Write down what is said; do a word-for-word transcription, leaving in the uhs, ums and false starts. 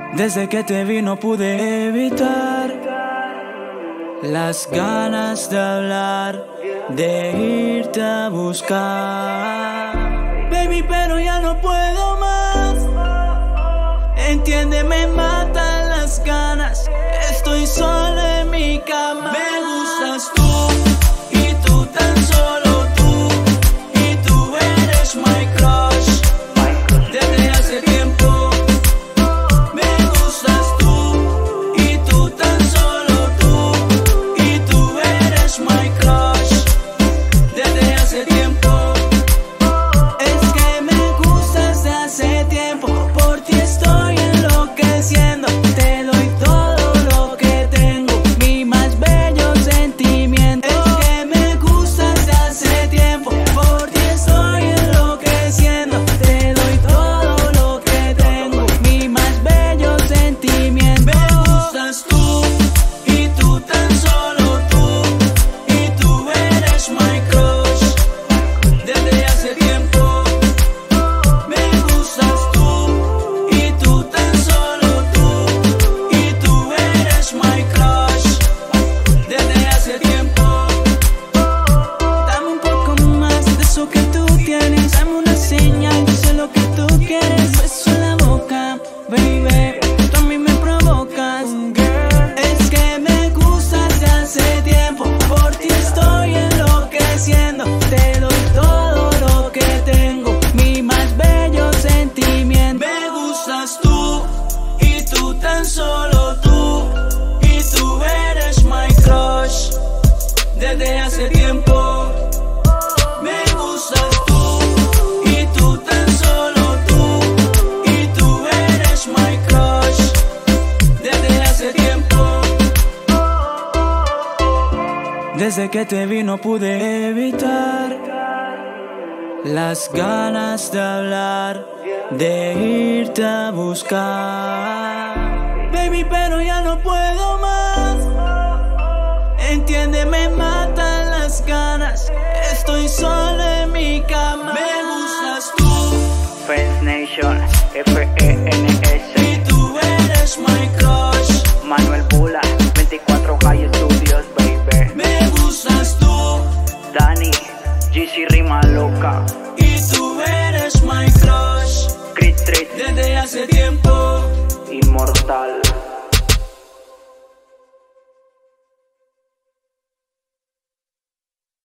Desde que te vi no pude evitar las ganas de hablar, de irte a buscar. Baby, pero ya no puedo más. Entiende, me matan las ganas. Estoy solo en mi cama. Me gustas tú. Te doy todo lo que tengo, mi más bello sentimiento. Me gustas tú, y tú tan solo tú, y tú eres my crush desde hace tiempo. Me gustas tú, y tú tan solo tú, y tú eres my crush desde hace tiempo. Desde que te vi no pude evitar las ganas de hablar, de irte a buscar. Baby, pero ya no puedo más. Entiende, me matan las ganas. Estoy solo en mi cama. Me gustas tú. Friends Nation, F E N S. Y tú eres my crush. Manuel Bula, veinticuatro High Studios, baby. Me gustas tú. Dani, G C Rima Loca. Y tú eres my crush Crit Treat, desde hace tiempo. Inmortal.